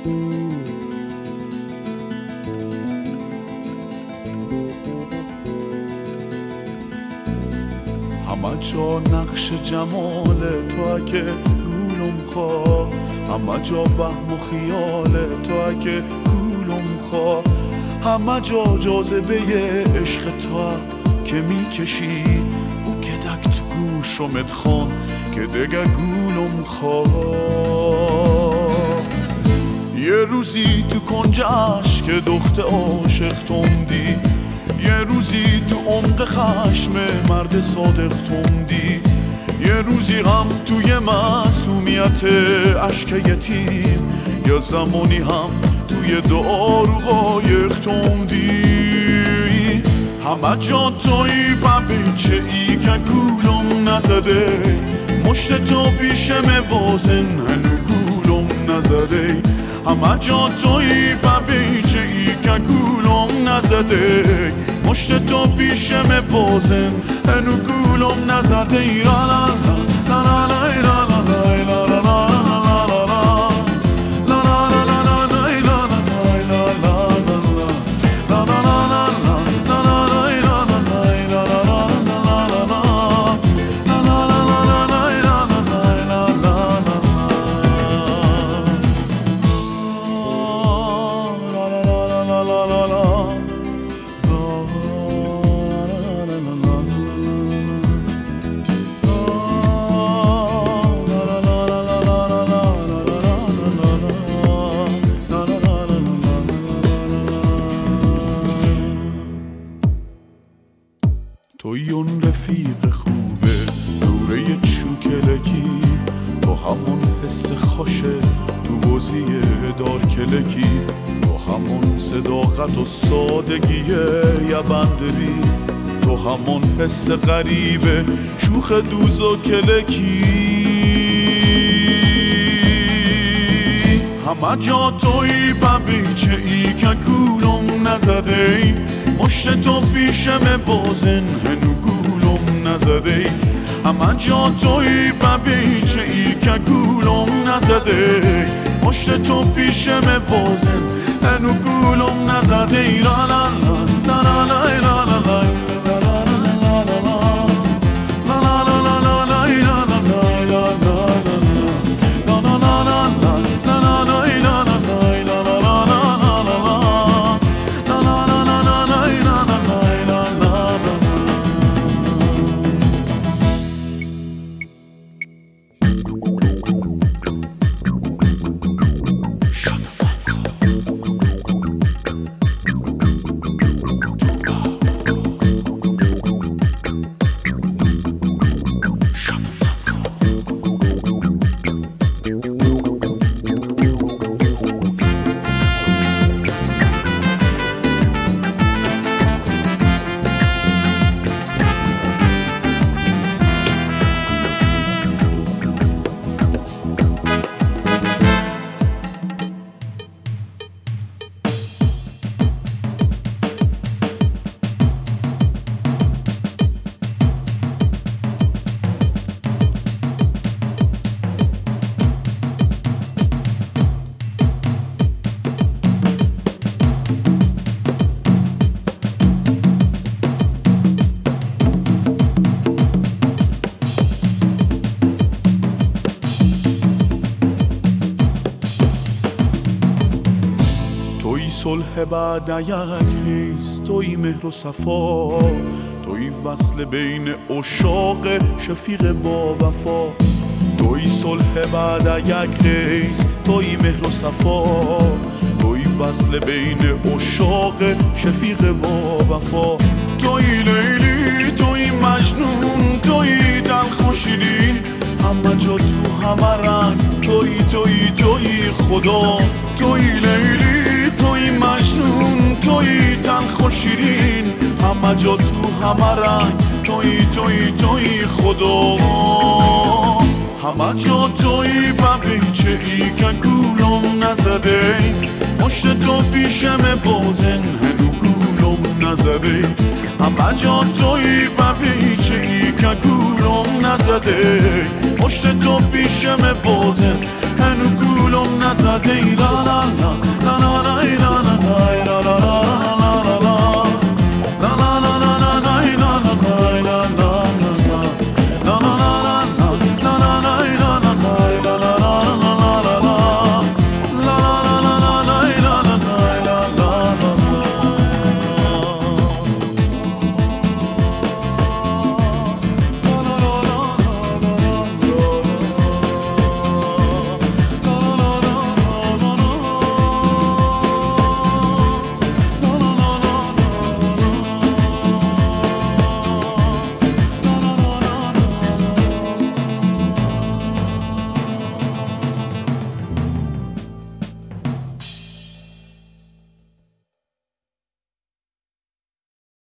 همه جا نقش جمال تو اگه گولم خواه، همه جا وهم و خیال تو اگه گولم خواه، همه جا جاذبه عشق تو که میکشی او که دک تو گوشمت خون که دگه گولم خواه. یه روزی تو کنج عشق دخت عاشق تومدی، یه روزی تو عمق خشم مرد صادق تومدی، یه روزی هم توی معصومیت عشق یتیم، یا زمانی هم توی دعا رو قایق تومدی. همه جا توی بچه ای که گولم نزده، مشت تو پیشم بازن هنو گولم نزده. همه جا توی بچه ای که گولم نزده، مشت تو پیشم بازن هنو گولم نزده. لا لا لا لا لا لا لا لا لا توی اون رفیق خوبه دوره چوکلکی، تو همون حس خوشه تو بازی دار کلکی، تو همون صداقت و سادگی یه بندری، تو همون حس غریبه شوخ دوز و کلکی. همه جا توی بچه ای که گولم نزده، مشت تو پیشم بازن هنو گولم نزده. همه جا توی بچه ای که گولم نزده، مشت تو پیشم بازن هنو گولم نزده. لا لا لا لا لا لا لا لا صلح بعد یک خیز، توی مهر و صفا، توی وصل بین عشاق شفیق با وفا. توی صلح بعد یک خیز، توی مهر و صفا، توی وصل بین عشاق شفیق با وفا. توی لیلی، توی مجنون، توی دلخ و شیرین، همه جا تو همه رنگ، توی خدا. توی لیلی، توی مجنون، توی تلخ و شیرین، همه جا تو همه رنگ، توی خدا. همه جا توی بچه ای که گولم نزده، مشت تو پیشم بازن هنو گولم نزده. همه جا توی بچه ای که گولم نزده، پشت تو پیشم بازه هنو گولم نزده ای لا لا لا لا لا لا لا لا لا لا لا لا